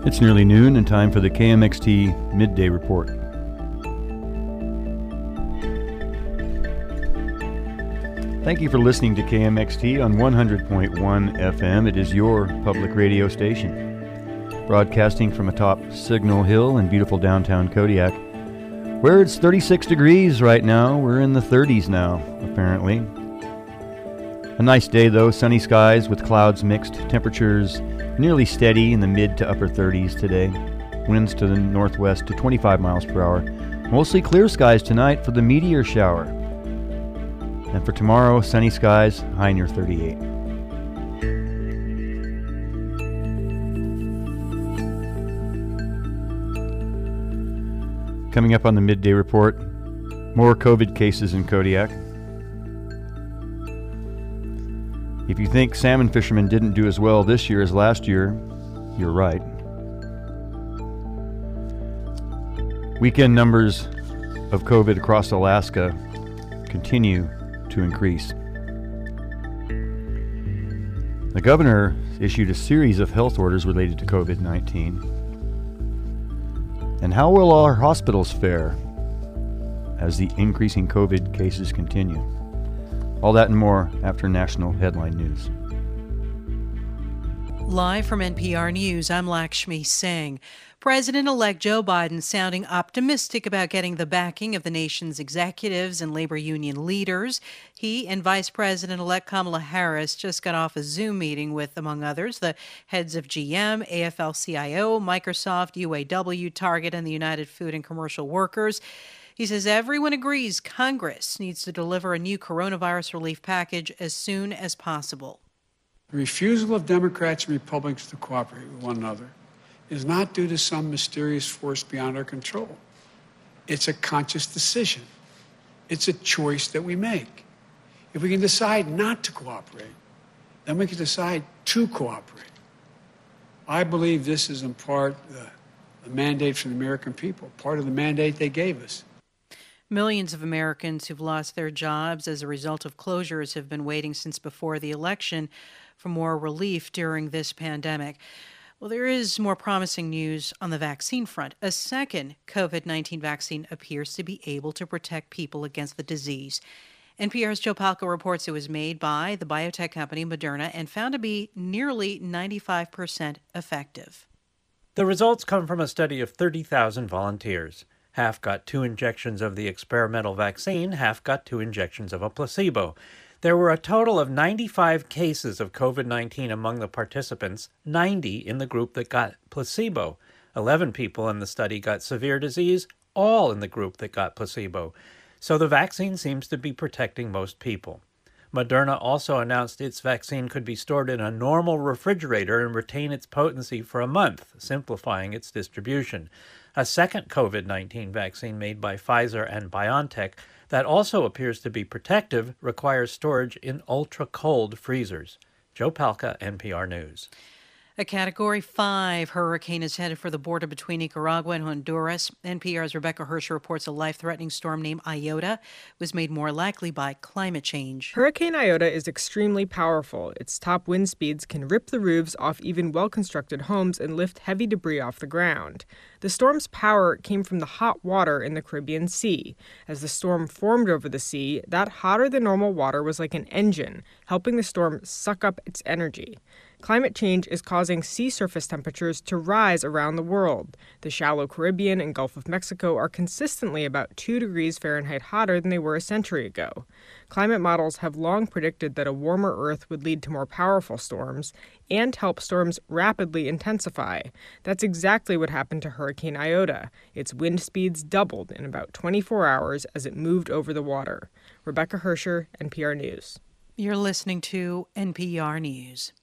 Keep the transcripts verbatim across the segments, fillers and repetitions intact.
It's nearly noon and time for the K M X T Midday Report. Thank you for listening to K M X T on one hundred point one F M. It is your public radio station, broadcasting from atop Signal Hill in beautiful downtown Kodiak, where it's thirty-six degrees right now. We're in the thirties now, apparently. A nice day, though. Sunny skies with clouds mixed. Temperatures nearly steady in the mid to upper thirties today. Winds to the northwest to twenty-five miles per hour. Mostly clear skies tonight for the meteor shower. And for tomorrow, sunny skies, high near thirty-eight. Coming up on the midday report, more COVID cases in Kodiak. If you think salmon fishermen didn't do as well this year as last year, you're right. Weekend numbers of COVID across Alaska continue to increase. The governor issued a series of health orders related to COVID nineteen. And how will our hospitals fare as the increasing COVID cases continue? All that and more after national headline news. Live from N P R News, I'm Lakshmi Singh. President-elect Joe Biden sounding optimistic about getting the backing of the nation's executives and labor union leaders. He and Vice President-elect Kamala Harris just got off a Zoom meeting with, among others, the heads of G M, A F L C I O, Microsoft, U A W, Target, and the United Food and Commercial Workers. He says everyone agrees Congress needs to deliver a new coronavirus relief package as soon as possible. The refusal of Democrats and Republicans to cooperate with one another is not due to some mysterious force beyond our control. It's a conscious decision. It's a choice that we make. If we can decide not to cooperate, then we can decide to cooperate. I believe this is in part the, the mandate from the American people, part of the mandate they gave us. Millions of Americans who've lost their jobs as a result of closures have been waiting since before the election for more relief during this pandemic. Well, there is more promising news on the vaccine front. A second COVID nineteen vaccine appears to be able to protect people against the disease. N P R's Joe Palca reports it was made by the biotech company Moderna and found to be nearly ninety-five percent effective. The results come from a study of thirty thousand volunteers. Half got two injections of the experimental vaccine, half got two injections of a placebo. There were a total of ninety-five cases of COVID nineteen among the participants, ninety in the group that got placebo. eleven people in the study got severe disease, all in the group that got placebo. So the vaccine seems to be protecting most people. Moderna also announced its vaccine could be stored in a normal refrigerator and retain its potency for a month, simplifying its distribution. A second COVID nineteen vaccine made by Pfizer and BioNTech that also appears to be protective requires storage in ultra-cold freezers. Joe Palca, N P R News. A Category five hurricane is headed for the border between Nicaragua and Honduras. N P R's Rebecca Hersher reports a life-threatening storm named Iota was made more likely by climate change. Hurricane Iota is extremely powerful. Its top wind speeds can rip the roofs off even well-constructed homes and lift heavy debris off the ground. The storm's power came from the hot water in the Caribbean Sea. As the storm formed over the sea, that hotter-than-normal water was like an engine, helping the storm suck up its energy. Climate change is causing sea surface temperatures to rise around the world. The shallow Caribbean and Gulf of Mexico are consistently about two degrees Fahrenheit hotter than they were a century ago. Climate models have long predicted that a warmer Earth would lead to more powerful storms and help storms rapidly intensify. That's exactly what happened to Hurricane Iota. Its wind speeds doubled in about twenty-four hours as it moved over the water. Rebecca Hersher, N P R News. You're listening to N P R News.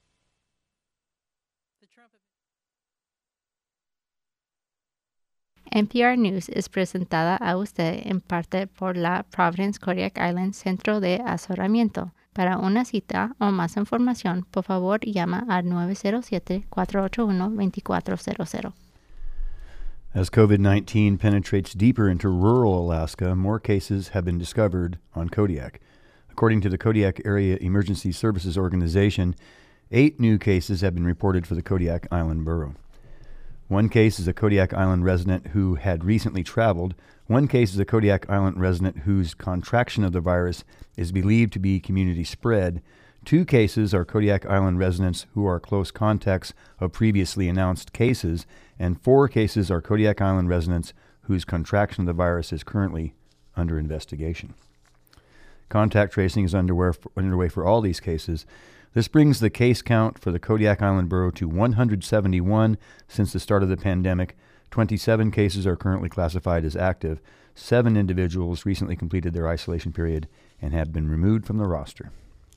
N P R News es presentada a usted en parte por la Providence Kodiak Island Centro de Asesoramiento. Para una cita o más información, por favor llama al nueve cero siete, cuatro ocho uno, dos cuatro cero cero. As COVID nineteen penetrates deeper into rural Alaska, more cases have been discovered on Kodiak. According to the Kodiak Area Emergency Services Organization, eight new cases have been reported for the Kodiak Island Borough. One case is a Kodiak Island resident who had recently traveled. One case is a Kodiak Island resident whose contraction of the virus is believed to be community spread. Two cases are Kodiak Island residents who are close contacts of previously announced cases, and four cases are Kodiak Island residents whose contraction of the virus is currently under investigation. Contact tracing is underway for, underway for all these cases. This brings the case count for the Kodiak Island Borough to one hundred seventy-one since the start of the pandemic. twenty-seven cases are currently classified as active. Seven individuals recently completed their isolation period and have been removed from the roster.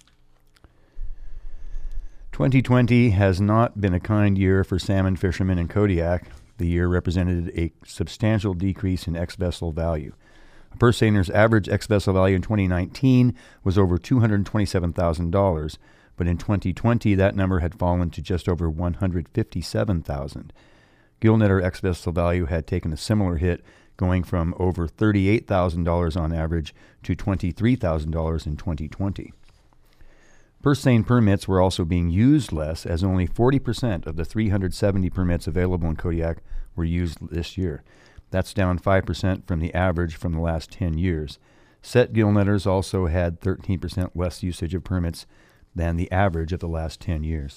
twenty twenty has not been a kind year for salmon fishermen in Kodiak. The year represented a substantial decrease in ex-vessel value. A purse seiner's average ex-vessel value in twenty nineteen was over two hundred twenty-seven thousand dollars, but in twenty twenty that number had fallen to just over one hundred fifty-seven thousand dollars. Gillnetter ex-vessel value had taken a similar hit, going from over thirty-eight thousand dollars on average to twenty-three thousand dollars in twenty twenty. Purse seine permits were also being used less, as only forty percent of the three hundred seventy permits available in Kodiak were used this year. That's down five percent from the average from the last ten years. Set gillnetters also had thirteen percent less usage of permits than the average of the last ten years.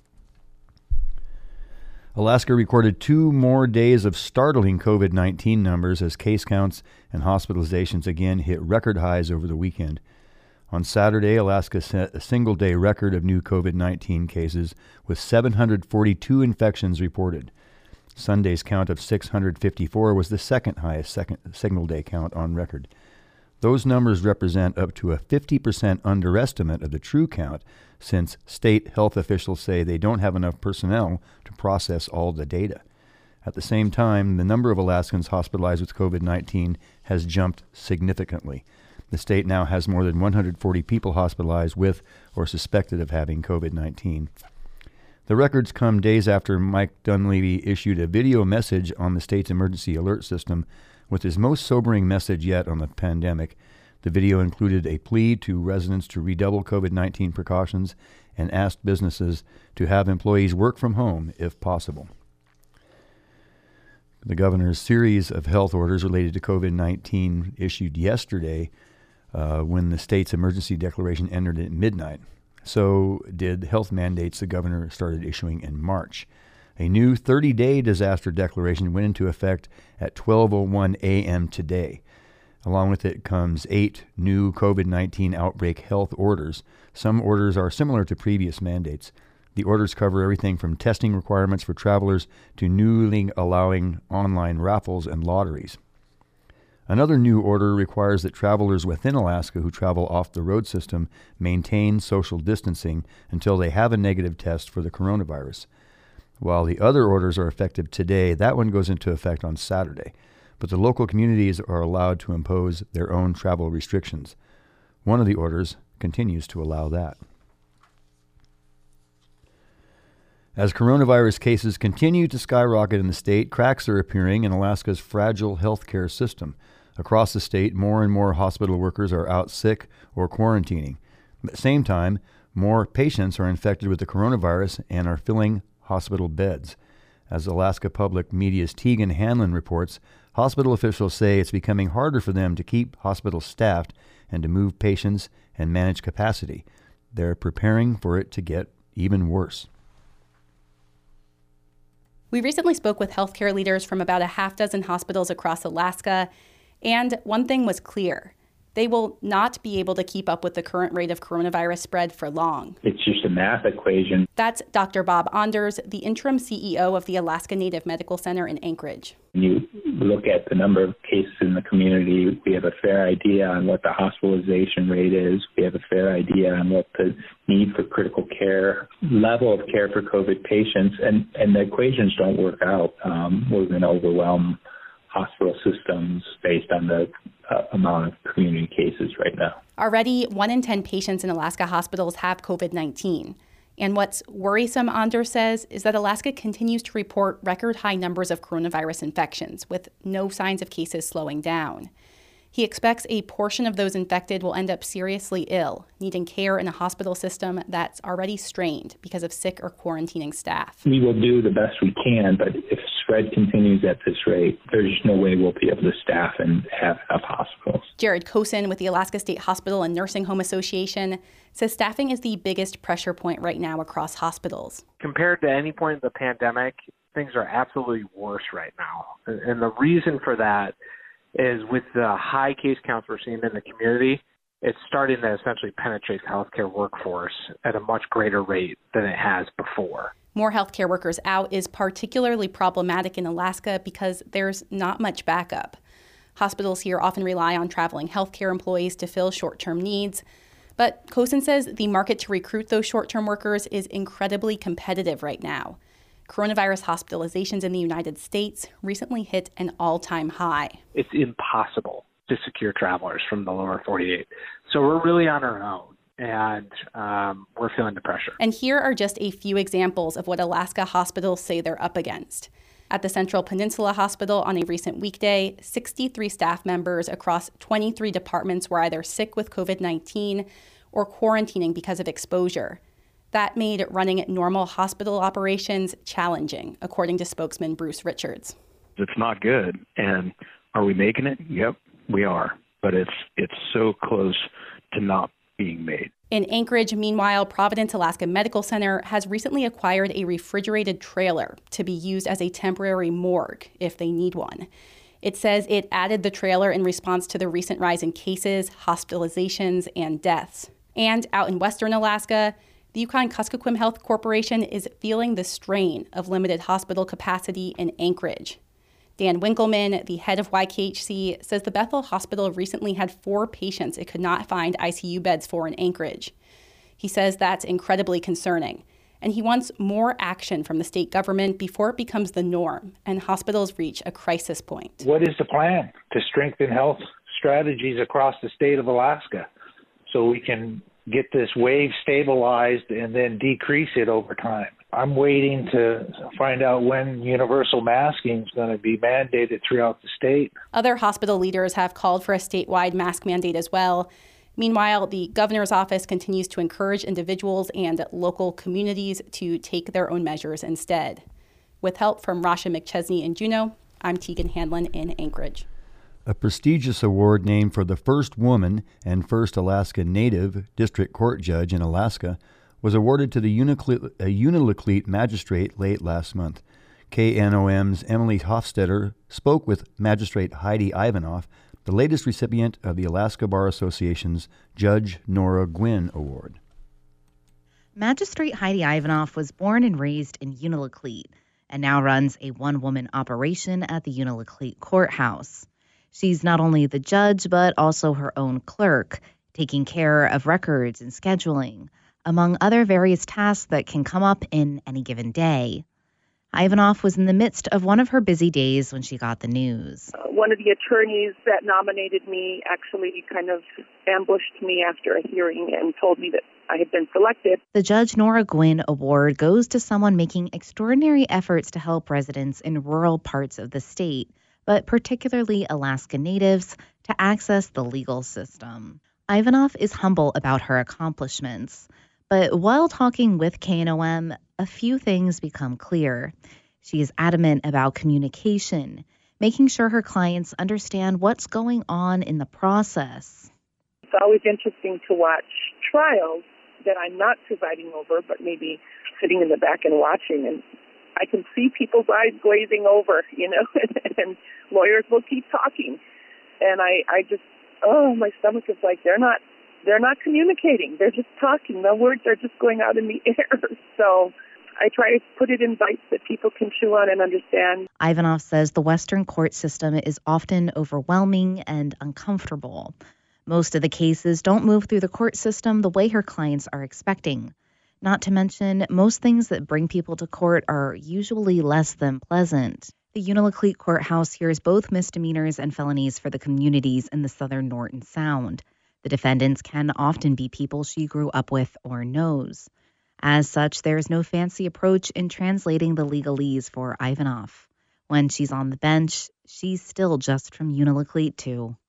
Alaska recorded two more days of startling COVID nineteen numbers as case counts and hospitalizations again hit record highs over the weekend. On Saturday, Alaska set a single-day record of new COVID nineteen cases with seven hundred forty-two infections reported. Sunday's count of six hundred fifty-four was the second highest second single-day count on record. Those numbers represent up to a fifty percent underestimate of the true count, since state health officials say they don't have enough personnel to process all the data. At the same time, the number of Alaskans hospitalized with COVID nineteen has jumped significantly. The state now has more than one hundred forty people hospitalized with or suspected of having COVID nineteen. The records come days after Mike Dunleavy issued a video message on the state's emergency alert system with his most sobering message yet on the pandemic. The video included a plea to residents to redouble COVID nineteen precautions and asked businesses to have employees work from home if possible. The governor's series of health orders related to COVID nineteen issued yesterday uh, when the state's emergency declaration ended at midnight. So did health mandates the governor started issuing in March. A new thirty-day disaster declaration went into effect at twelve oh one a.m. today. Along with it comes eight new COVID nineteen outbreak health orders. Some orders are similar to previous mandates. The orders cover everything from testing requirements for travelers to newly allowing online raffles and lotteries. Another new order requires that travelers within Alaska who travel off the road system maintain social distancing until they have a negative test for the coronavirus. While the other orders are effective today, that one goes into effect on Saturday. But the local communities are allowed to impose their own travel restrictions. One of the orders continues to allow that. As coronavirus cases continue to skyrocket in the state, cracks are appearing in Alaska's fragile healthcare system. Across the state, more and more hospital workers are out sick or quarantining. At the same time, more patients are infected with the coronavirus and are filling hospital beds. As Alaska Public Media's Tegan Hanlon reports, hospital officials say it's becoming harder for them to keep hospitals staffed and to move patients and manage capacity. They're preparing for it to get even worse. We recently spoke with healthcare leaders from about a half dozen hospitals across Alaska, and one thing was clear. They will not be able to keep up with the current rate of coronavirus spread for long. It's just a math equation. That's Doctor Bob Anders, the interim C E O of the Alaska Native Medical Center in Anchorage. When you look at the number of cases in the community, we have a fair idea on what the hospitalization rate is. We have a fair idea on what the need for critical care, level of care for COVID patients, and, and the equations don't work out. Um, we're going to overwhelm hospital systems based on the uh, amount of community cases right now. Already, one in ten patients in Alaska hospitals have COVID nineteen. And what's worrisome, Anders says, is that Alaska continues to report record high numbers of coronavirus infections with no signs of cases slowing down. He expects a portion of those infected will end up seriously ill, needing care in a hospital system that's already strained because of sick or quarantining staff. We will do the best we can, but if spread continues at this rate, there's no way we'll be able to staff and have enough hospitals. Jared Kosin with the Alaska State Hospital and Nursing Home Association says staffing is the biggest pressure point right now across hospitals. Compared to any point in the pandemic, things are absolutely worse right now. And the reason for that is with the high case counts we're seeing in the community, it's starting to essentially penetrate the healthcare workforce at a much greater rate than it has before. More healthcare workers out is particularly problematic in Alaska because there's not much backup. Hospitals here often rely on traveling healthcare employees to fill short-term needs. But Kosin says the market to recruit those short-term workers is incredibly competitive right now. Coronavirus hospitalizations in the United States recently hit an all-time high. It's impossible to secure travelers from the lower forty-eight. So we're really on our own, and um, we're feeling the pressure. And here are just a few examples of what Alaska hospitals say they're up against. At the Central Peninsula Hospital on a recent weekday, sixty-three staff members across twenty-three departments were either sick with covid nineteen or quarantining because of exposure. That made running normal hospital operations challenging, according to spokesman Bruce Richards. It's not good. And are we making it? Yep, we are. But it's it's so close to not being made. In Anchorage, meanwhile, Providence Alaska Medical Center has recently acquired a refrigerated trailer to be used as a temporary morgue if they need one. It says it added the trailer in response to the recent rise in cases, hospitalizations, and deaths. And out in western Alaska, the Yukon-Kuskokwim Health Corporation is feeling the strain of limited hospital capacity in Anchorage. Dan Winkleman, the head of Y K H C, says the Bethel Hospital recently had four patients it could not find I C U beds for in Anchorage. He says that's incredibly concerning, and he wants more action from the state government before it becomes the norm and hospitals reach a crisis point. What is the plan to strengthen health strategies across the state of Alaska so we can get this wave stabilized and then decrease it over time? I'm waiting to find out when universal masking is going to be mandated throughout the state. Other hospital leaders have called for a statewide mask mandate as well. Meanwhile, the governor's office continues to encourage individuals and local communities to take their own measures instead. With help from Rasha McChesney in Juneau, I'm Tegan Hanlon in Anchorage. A prestigious award named for the first woman and first Alaska Native district court judge in Alaska was awarded to the Unalakleet, a Unalakleet magistrate late last month. K N O M's Emily Hofstetter spoke with Magistrate Heidi Ivanoff, the latest recipient of the Alaska Bar Association's Judge Nora Gwynn Award. Magistrate Heidi Ivanoff was born and raised in Unalakleet and now runs a one-woman operation at the Unalakleet Courthouse. She's not only the judge, but also her own clerk, taking care of records and scheduling, among other various tasks that can come up in any given day. Ivanoff was in the midst of one of her busy days when she got the news. Uh, one of the attorneys that nominated me actually kind of ambushed me after a hearing and told me that I had been selected. The Judge Nora Gwynn Award goes to someone making extraordinary efforts to help residents in rural parts of the state, but particularly Alaska Natives, to access the legal system. Ivanoff is humble about her accomplishments, but while talking with K N O M, a few things become clear. She is adamant about communication, making sure her clients understand what's going on in the process. It's always interesting to watch trials that I'm not presiding over, but maybe sitting in the back and watching, and I can see people's eyes glazing over, you know, and lawyers will keep talking. And I, I just, oh, my stomach is like, they're not, they're not communicating. They're just talking. The words are just going out in the air. So I try to put it in bites that people can chew on and understand. Ivanoff says the Western court system is often overwhelming and uncomfortable. Most of the cases don't move through the court system the way her clients are expecting. Not to mention, most things that bring people to court are usually less than pleasant. The Unalakleet Courthouse hears both misdemeanors and felonies for the communities in the southern Norton Sound. The defendants can often be people she grew up with or knows. As such, there is no fancy approach in translating the legalese for Ivanoff. When she's on the bench, she's still just from Unalakleet too. I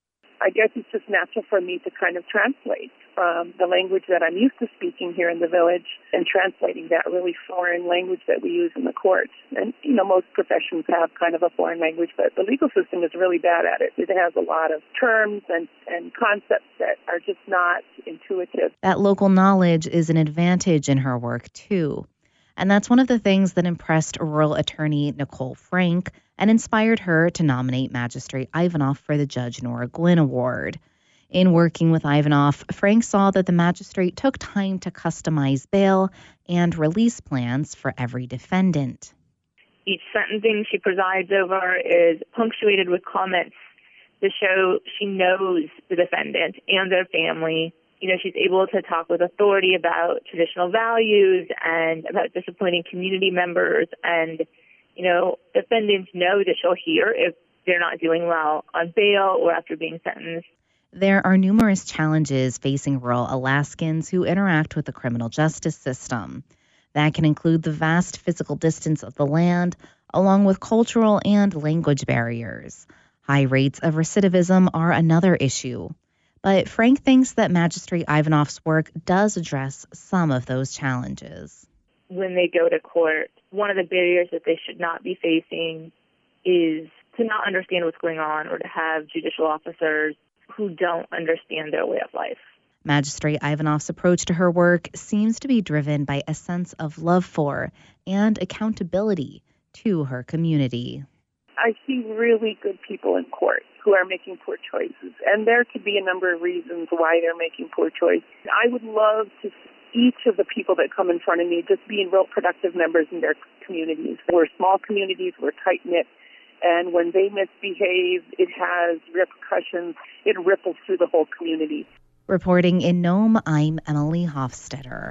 I guess it's just natural for me to kind of translate from the language that I'm used to speaking here in the village and translating that really foreign language that we use in the courts. And, you know, most professions have kind of a foreign language, but the legal system is really bad at it. It has a lot of terms and, and concepts that are just not intuitive. That local knowledge is an advantage in her work, too. And that's one of the things that impressed rural attorney Nicole Frank and inspired her to nominate Magistrate Ivanoff for the Judge Nora Gwynn Award. In working with Ivanoff, Frank saw that the magistrate took time to customize bail and release plans for every defendant. Each sentencing she presides over is punctuated with comments to show she knows the defendant and their family. You know, she's able to talk with authority about traditional values and about disciplining community members. And, you know, defendants know that she'll hear if they're not doing well on bail or after being sentenced. There are numerous challenges facing rural Alaskans who interact with the criminal justice system. That can include the vast physical distance of the land, along with cultural and language barriers. High rates of recidivism are another issue. But Frank thinks that Magistrate Ivanoff's work does address some of those challenges. When they go to court, one of the barriers that they should not be facing is to not understand what's going on or to have judicial officers who don't understand their way of life. Magistrate Ivanoff's approach to her work seems to be driven by a sense of love for and accountability to her community. I see really good people in court who are making poor choices, and there could be a number of reasons why they're making poor choices. I would love to see each of the people that come in front of me just being real productive members in their communities. We're small communities, we're tight-knit, and when they misbehave, it has repercussions. It ripples through the whole community. Reporting in Nome, I'm Emily Hofstetter.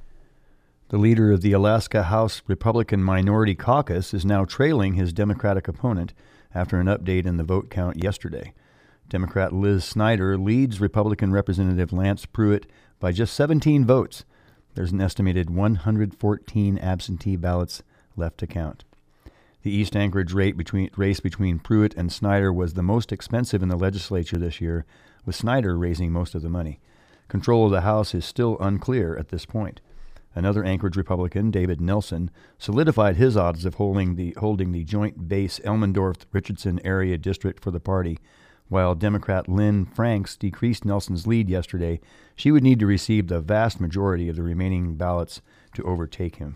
The leader of the Alaska House Republican Minority Caucus is now trailing his Democratic opponent after an update in the vote count yesterday. Democrat Liz Snyder leads Republican Representative Lance Pruitt by just seventeen votes. There's an estimated one hundred fourteen absentee ballots left to count. The East Anchorage rate between, race between Pruitt and Snyder was the most expensive in the legislature this year, with Snyder raising most of the money. Control of the House is still unclear at this point. Another Anchorage Republican, David Nelson, solidified his odds of holding the, holding the joint base Elmendorf-Richardson area district for the party. While Democrat Lynn Franks decreased Nelson's lead yesterday, she would need to receive the vast majority of the remaining ballots to overtake him.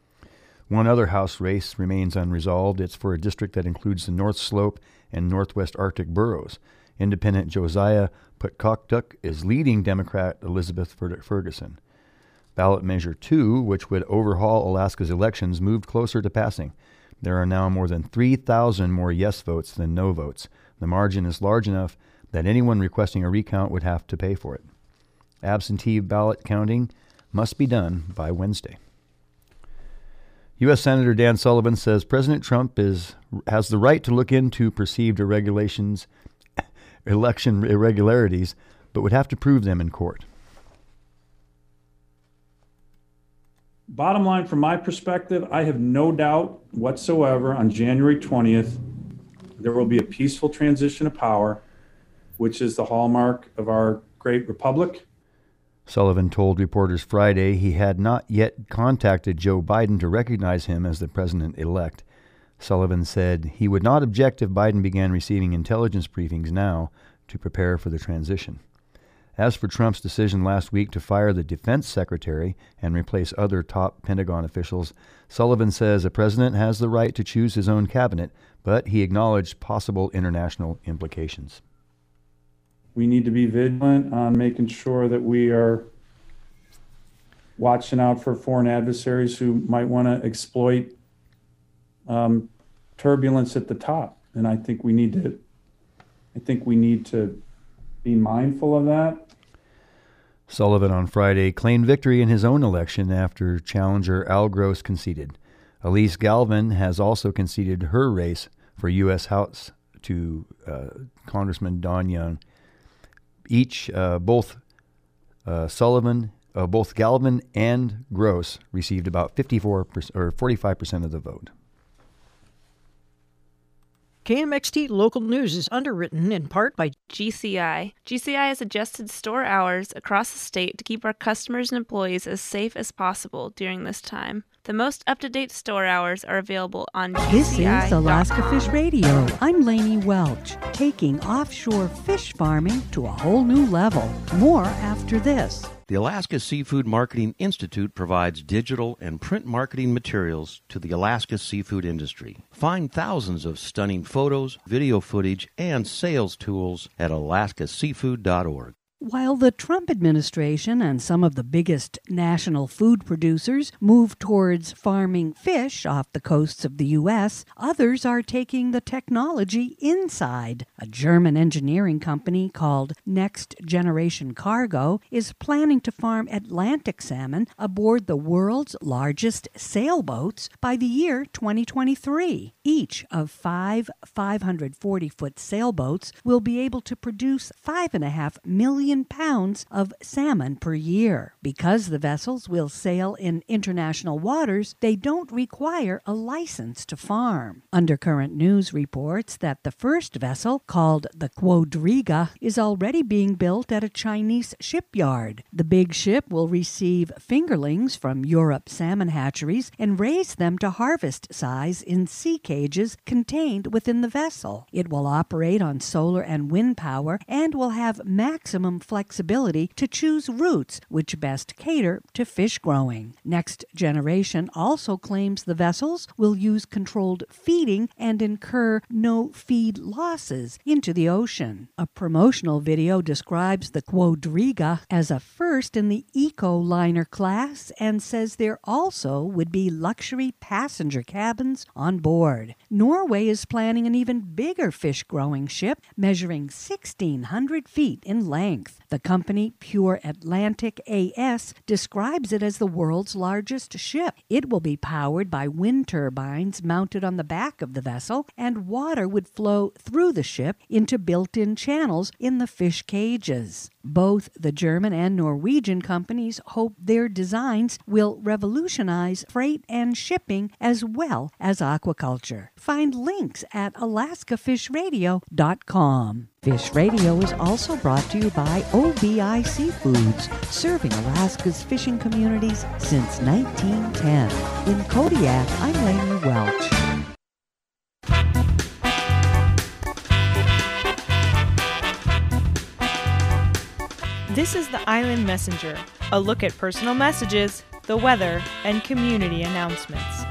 One other House race remains unresolved. It's for a district that includes the North Slope and Northwest Arctic boroughs. Independent Josiah Putkoktuk is leading Democrat Elizabeth Ferguson. Ballot Measure two, which would overhaul Alaska's elections, moved closer to passing. There are now more than three thousand more yes votes than no votes. The margin is large enough that anyone requesting a recount would have to pay for it. Absentee ballot counting must be done by Wednesday. U S Senator Dan Sullivan says President Trump is has the right to look into perceived irregulations, election irregularities, but would have to prove them in court. Bottom line, from my perspective, I have no doubt whatsoever on January twentieth, there will be a peaceful transition of power, which is the hallmark of our great republic. Sullivan told reporters Friday he had not yet contacted Joe Biden to recognize him as the president-elect. Sullivan said he would not object if Biden began receiving intelligence briefings now to prepare for the transition. As for Trump's decision last week to fire the defense secretary and replace other top Pentagon officials, Sullivan says the president has the right to choose his own cabinet, but he acknowledged possible international implications. We need to be vigilant on making sure that we are watching out for foreign adversaries who might want to exploit um, turbulence at the top. And I think we need to, I think we need to be mindful of that. Sullivan on Friday claimed victory in his own election after challenger Al Gross conceded. Elise Galvin has also conceded her race for U S House to uh, Congressman Don Young. Each, uh, both uh, Sullivan, uh, both Galvin and Gross received about fifty-four percent or forty-five percent of the vote. K M X T Local News is underwritten in part by G C I. G C I has adjusted store hours across the state to keep our customers and employees as safe as possible during this time. The most up-to-date store hours are available on G C I. This is Alaska Fish Radio. I'm Lainey Welch, taking offshore fish farming to a whole new level. More after this. The Alaska Seafood Marketing Institute provides digital and print marketing materials to the Alaska seafood industry. Find thousands of stunning photos, video footage, and sales tools at alaska seafood dot org. While the Trump administration and some of the biggest national food producers move towards farming fish off the coasts of the U S, others are taking the technology inside. A German engineering company called Next Generation Cargo is planning to farm Atlantic salmon aboard the world's largest sailboats by the year twenty twenty-three. Each of five five hundred forty foot sailboats will be able to produce five and a half million pounds of salmon per year. Because the vessels will sail in international waters, they don't require a license to farm. Undercurrent News reports that the first vessel, called the Quadriga, is already being built at a Chinese shipyard. The big ship will receive fingerlings from Europe salmon hatcheries and raise them to harvest size in sea cages contained within the vessel. It will operate on solar and wind power and will have maximum flexibility to choose routes which best cater to fish growing. Next Generation also claims the vessels will use controlled feeding and incur no feed losses into the ocean. A promotional video describes the Quadriga as a first in the eco-liner class and says there also would be luxury passenger cabins on board. Norway is planning an even bigger fish-growing ship measuring sixteen hundred feet in length. The company Pure Atlantic A S describes it as the world's largest ship. It will be powered by wind turbines mounted on the back of the vessel, and water would flow through the ship into built-in channels in the fish cages. Both the German and Norwegian companies hope their designs will revolutionize freight and shipping as well as aquaculture. Find links at alaska fish radio dot com. Fish Radio is also brought to you by O B I Seafoods, serving Alaska's fishing communities since nineteen ten. In Kodiak, I'm Lainey Welch. This is the Island Messenger, a look at personal messages, the weather, and community announcements.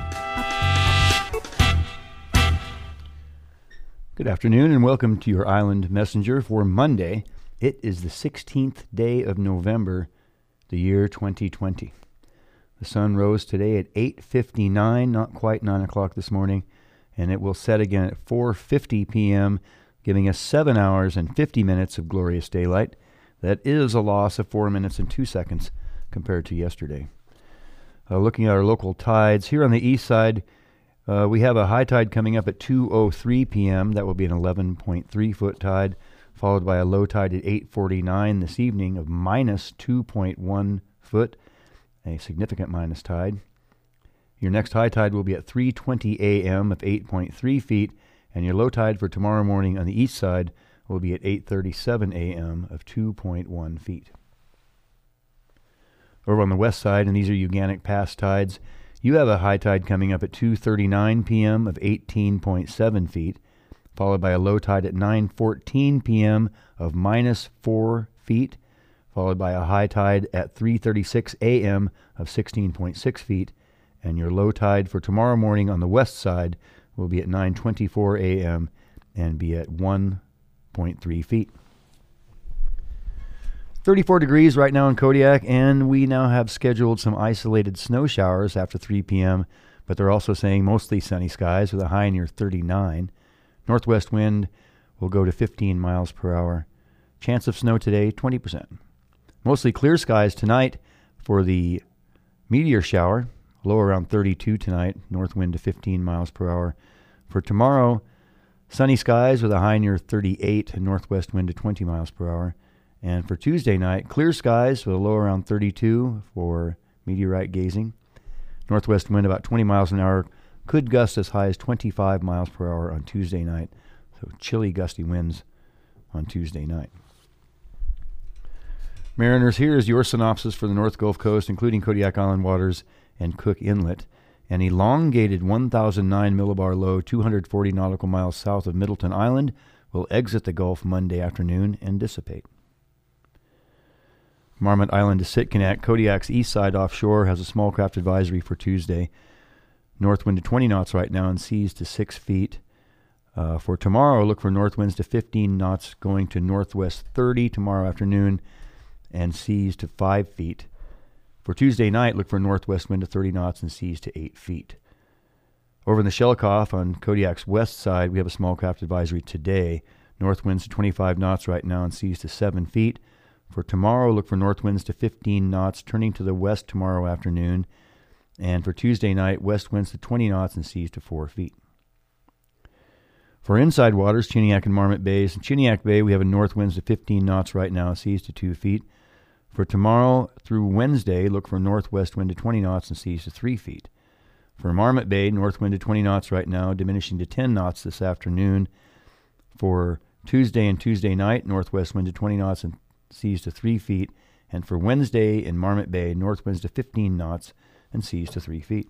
Good afternoon and welcome to your Island Messenger for Monday. It is the sixteenth day of November, the year twenty twenty. The sun rose today at eight fifty-nine, not quite nine o'clock this morning, and it will set again at four fifty p.m., giving us seven hours and fifty minutes of glorious daylight. That is a loss of four minutes and two seconds compared to yesterday. Uh, looking at our local tides, here on the east side, uh, we have a high tide coming up at two oh three p.m. That will be an eleven point three foot tide, followed by a low tide at eight forty-nine this evening of minus two point one foot, a significant minus tide. Your next high tide will be at three twenty a.m. of eight point three feet, and your low tide for tomorrow morning on the east side will be at eight thirty-seven a.m. of two point one feet. Over on the west side, and these are Uganic Pass tides, you have a high tide coming up at two thirty-nine p.m. of eighteen point seven feet, followed by a low tide at nine fourteen p.m. of minus four feet, followed by a high tide at three thirty-six a.m. of sixteen point six feet, and your low tide for tomorrow morning on the west side will be at nine twenty-four a.m. and be at one point three feet. thirty-four degrees right now in Kodiak, and we now have scheduled some isolated snow showers after three p.m., but they're also saying mostly sunny skies with a high near thirty-nine. Northwest wind will go to fifteen miles per hour. Chance of snow today, twenty percent. Mostly clear skies tonight for the meteor shower, low around thirty-two tonight, north wind to fifteen miles per hour. For tomorrow, sunny skies with a high near thirty-eight and northwest wind to twenty miles per hour. And for Tuesday night, clear skies with a low around thirty-two for meteorite gazing. Northwest wind about twenty miles an hour, Could gust as high as twenty-five miles per hour on Tuesday night. So chilly, gusty winds on Tuesday night. Mariners, here is your synopsis for the North Gulf Coast, including Kodiak Island waters and Cook Inlet. An elongated one thousand nine millibar low two hundred forty nautical miles south of Middleton Island will exit the Gulf Monday afternoon and dissipate. Marmot Island to Sitkinak, Kodiak's east side offshore, has a small craft advisory for Tuesday. North wind to twenty knots right now and seas to six feet. Uh, for tomorrow, look for north winds to fifteen knots going to northwest thirty tomorrow afternoon and seas to five feet. For Tuesday night, look for northwest wind to thirty knots and seas to eight feet. Over in the Shelikof on Kodiak's west side, we have a small craft advisory today. North winds to twenty-five knots right now and seas to seven feet. For tomorrow, look for north winds to fifteen knots, turning to the west tomorrow afternoon. And for Tuesday night, west winds to twenty knots and seas to four feet. For inside waters, Chiniak and Marmot Bays. In Chiniak Bay, we have a north winds to fifteen knots right now, seas to two feet. For tomorrow through Wednesday, look for northwest wind to twenty knots and seas to three feet. For Marmot Bay, north wind to twenty knots right now, diminishing to ten knots this afternoon. For Tuesday and Tuesday night, northwest wind to twenty knots and seas to three feet. And for Wednesday in Marmot Bay, north winds to fifteen knots and seas to three feet.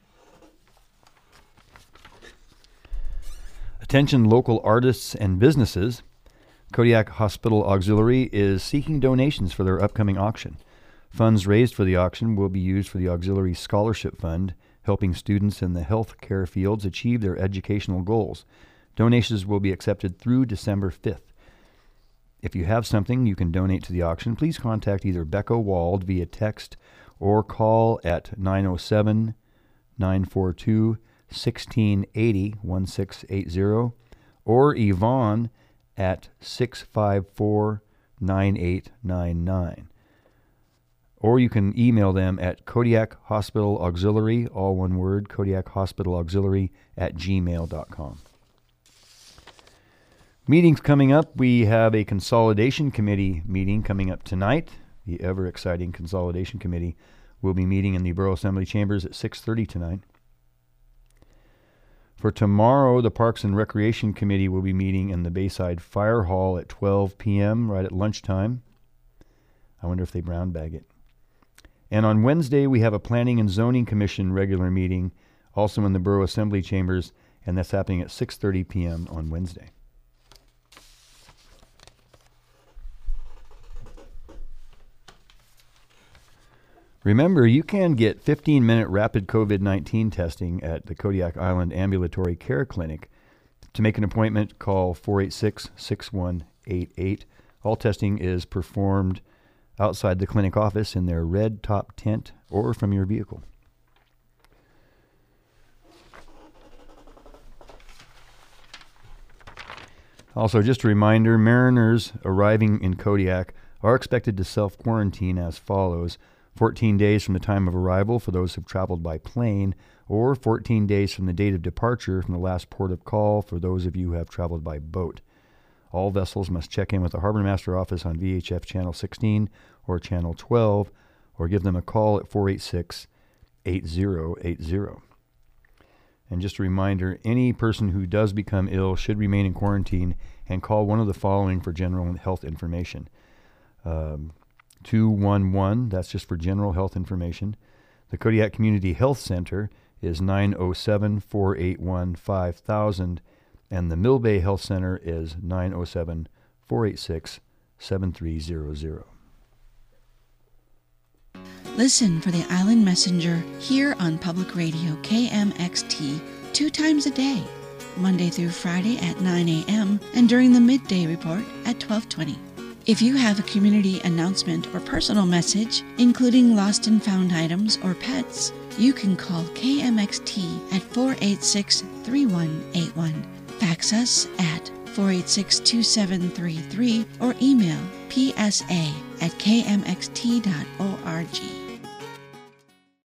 Attention local artists and businesses. Kodiak Hospital Auxiliary is seeking donations for their upcoming auction. Funds raised for the auction will be used for the Auxiliary Scholarship Fund, helping students in the health care fields achieve their educational goals. Donations will be accepted through December fifth. If you have something you can donate to the auction, please contact either Becca Wald via text or call at nine oh seven, nine four two, one six eight zero, one six eight zero, or Yvonne at six five four, nine eight nine nine. Or you can email them at Kodiak Hospital Auxiliary, all one word, Kodiak Hospital Auxiliary at gmail dot com. Meetings coming up. We have a Consolidation Committee meeting coming up tonight. The ever-exciting Consolidation Committee will be meeting in the Borough Assembly Chambers at six thirty tonight. For tomorrow, the Parks and Recreation Committee will be meeting in the Bayside Fire Hall at twelve p.m., right at lunchtime. I wonder if they brown bag it. And on Wednesday, we have a Planning and Zoning Commission regular meeting, also in the Borough Assembly Chambers, and that's happening at six thirty p.m. on Wednesday. Remember, you can get fifteen-minute rapid COVID nineteen testing at the Kodiak Island Ambulatory Care Clinic. To make an appointment, call four eight six, six one eight eight. All testing is performed outside the clinic office in their red top tent or from your vehicle. Also, just a reminder, mariners arriving in Kodiak are expected to self-quarantine as follows. fourteen days from the time of arrival for those who've traveled by plane, or fourteen days from the date of departure from the last port of call for those of you who have traveled by boat. All vessels must check in with the Harbor Master Office on V H F Channel sixteen or Channel twelve, or give them a call at four eight six, eight zero eight zero. And just a reminder, any person who does become ill should remain in quarantine and call one of the following for general health information. Um, two one one, that's just for general health information. The Kodiak Community Health Center is nine oh seven, four eight one, five thousand, and the Mill Bay Health Center is nine oh seven, four eight six, seven three zero zero. Listen for the Island Messenger here on Public Radio K M X T two times a day, Monday through Friday at nine a.m. and during the midday report at twelve twenty. If you have a community announcement or personal message, including lost and found items or pets, you can call K M X T at four eight six, three one eight one. Fax us at four eight six, two seven three three or email p s a at k m x t dot org.